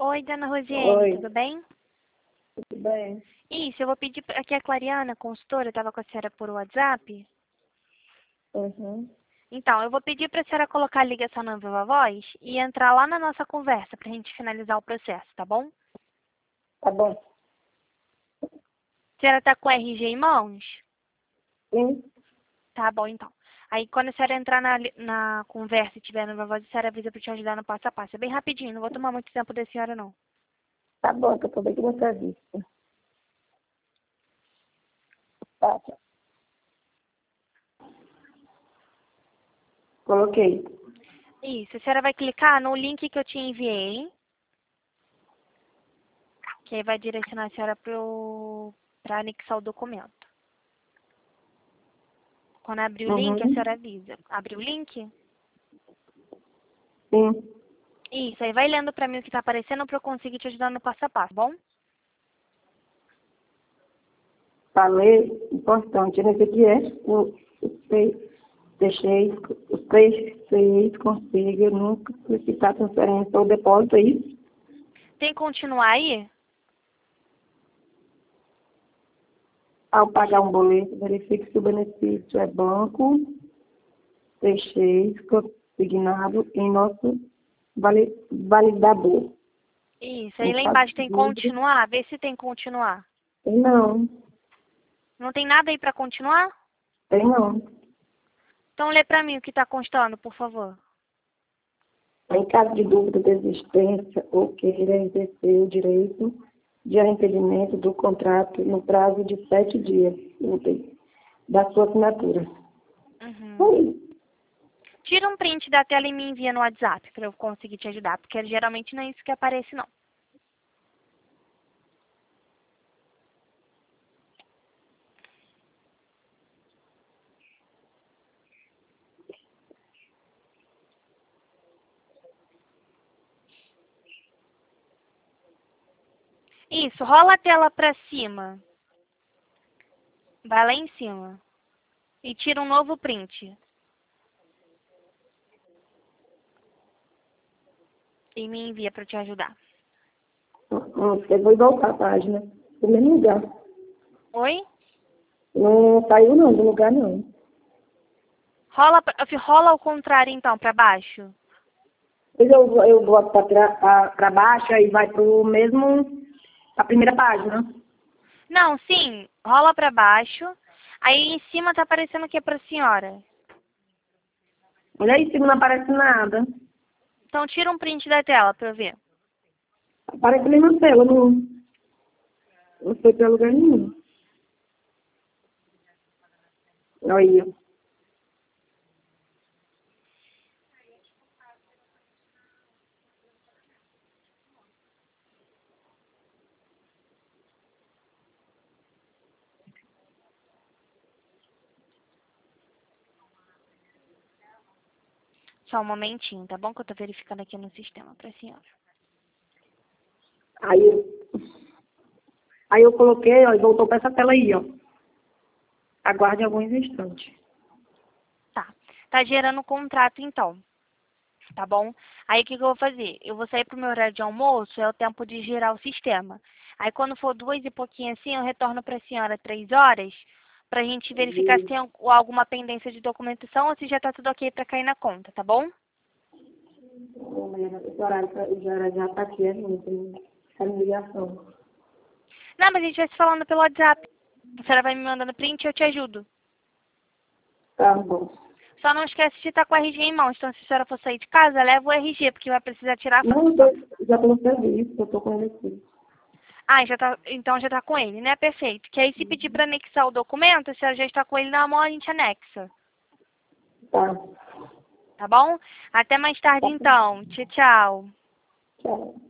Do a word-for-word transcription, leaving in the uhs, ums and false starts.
Oi, dona Rosiane, Oi, tudo bem? tudo bem? Isso, eu vou pedir pra- aqui a Clariana, consultora, estava com a senhora por WhatsApp. Uhum. Então, eu vou pedir para a senhora colocar a ligação na Viva Voz e entrar lá na nossa conversa para a gente finalizar o processo, tá bom? Tá bom. A senhora está com o R G em mãos? Sim, Tá bom, então. Aí, quando a senhora entrar na, li- na conversa e tiver na Viva Voz, a senhora avisa para te ajudar no passo a passo. É bem rapidinho, não vou tomar muito tempo da senhora, não. tá bom, que eu tô bem com essa vista. Tá, tá. Coloquei. Isso, a senhora vai clicar no link que eu te enviei, que aí vai direcionar a senhora para anexar o documento. Quando abrir o link, a Uhum. senhora avisa. Abriu o link? Sim. Isso, aí vai lendo pra mim o que tá aparecendo pra eu conseguir te ajudar no passo a passo, bom? Falei, importante. Nesse aqui é o, o seis, deixei, o seis, seis, consigo, eu nunca solicitar transferência ou depósito, é isso? Tem que continuar aí? Ao pagar um boleto, verifique se o benefício é banco, deixei, consignado em nosso vali- validador. Isso, aí Um lá fato embaixo tem livre. continuar, vê se tem continuar. Não, Não tem nada aí pra continuar? tem não. Então lê pra mim o que tá constando, por favor. Em caso de dúvida de existência ou queira exercer o direito de arrependimento do contrato no prazo de sete dias úteis da sua assinatura. Uhum. Oi. Tira um print da tela e me envia no WhatsApp pra eu conseguir te ajudar, porque geralmente não é isso que aparece, não. Isso, rola a tela pra cima. Vai lá em cima. E tira um novo print. E me envia pra eu te ajudar. Hum, Eu vou voltar a página. Do mesmo lugar. Oi? Não saiu não, do lugar não. Rola, pra- rola ao contrário então, pra baixo. Depois eu, eu boto para baixo e vai para o mesmo, a primeira página. Não, sim, rola pra baixo. Aí em cima tá aparecendo o que pra senhora? Olha aí, se não aparece nada. Então tira um print da tela pra eu ver. Aparece ali na tela, não, não foi para lugar nenhum. Olha aí, ó. Só um momentinho, tá bom? Que eu tô verificando aqui no sistema pra senhora. Aí, eu- aí eu coloquei, ó, e voltou para essa tela aí, ó. Aguarde alguns instantes. Tá. Tá gerando o contrato então, tá bom? Aí o que, que eu vou fazer? Eu vou sair pro meu horário de almoço, é o tempo de gerar o sistema. Aí quando for duas e pouquinho assim, eu retorno pra senhora três horas, pra gente verificar se tem al- alguma pendência de documentação ou se já tá tudo ok pra cair na conta, tá bom? O horário pra- o horário já está aqui, é muito. Essa ligação. Não, mas a gente vai se falando pelo WhatsApp. A senhora vai me mandando print e eu te ajudo. Tá bom. Só não esquece de estar com o R G em mãos. Então, se a senhora for sair de casa, leva o R G, porque vai precisar tirar a foto Não, do já, banco. já coloquei isso, eu tô com ele aqui. Ah, já tá, então já está com ele, né? Perfeito. Que aí, se pedir para anexar o documento, a senhora já está com ele na mão, a gente anexa. Tá. Tá bom? Até mais tarde, Tá bom. então. Tchau, tchau. Tchau.